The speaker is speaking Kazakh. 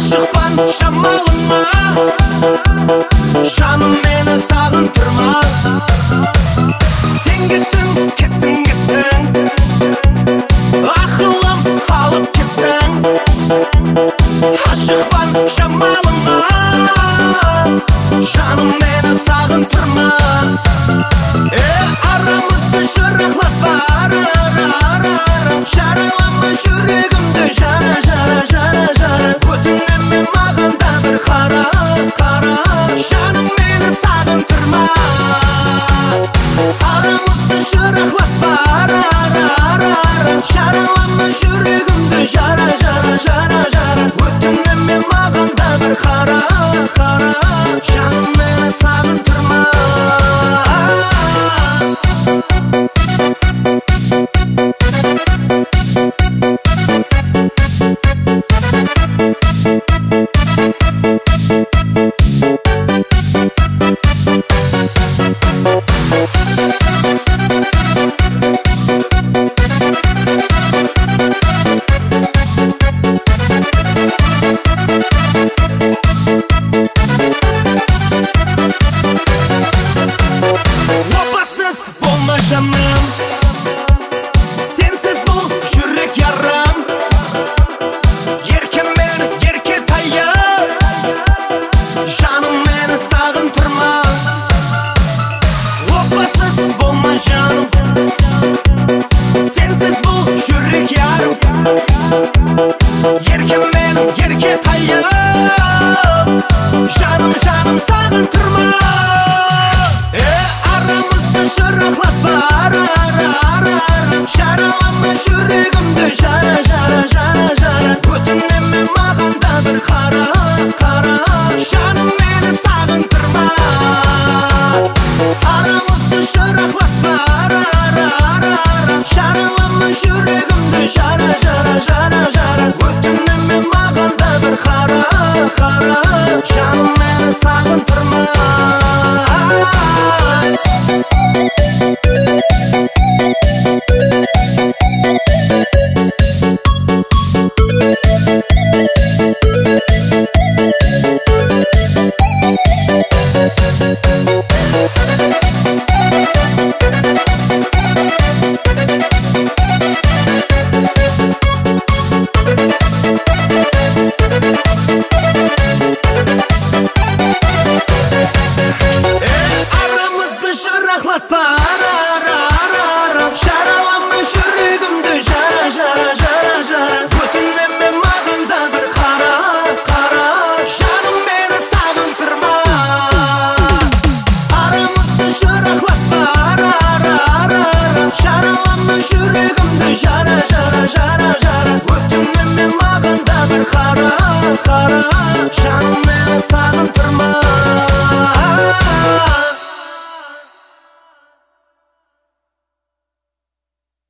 Aşıqпан шамалыңа, жаным мені сағындырма. Сен кеттің, ақылым алып кеттің. Aşıqпан шамалыңа, жаным мені сағындырма. Арамызды жырақлап жаралама жүрегімді, жара. Өтінем мен маған да бір қара, жаным мені сағындырма. Арамызды жырақлап жаралама жүрегімді, жара. Өтінем мен маған да бір қара, жаным мені сағындырма. Опасыз болма жаным, сенсіз бұл жүрек ярам. Еркем мені, ерке таяр, жаным мені сағындырма. Опасыз болма жаным, сенсіз бұл жүрек ярам. Еркем мені, ерке таяр, жаным сағындырма.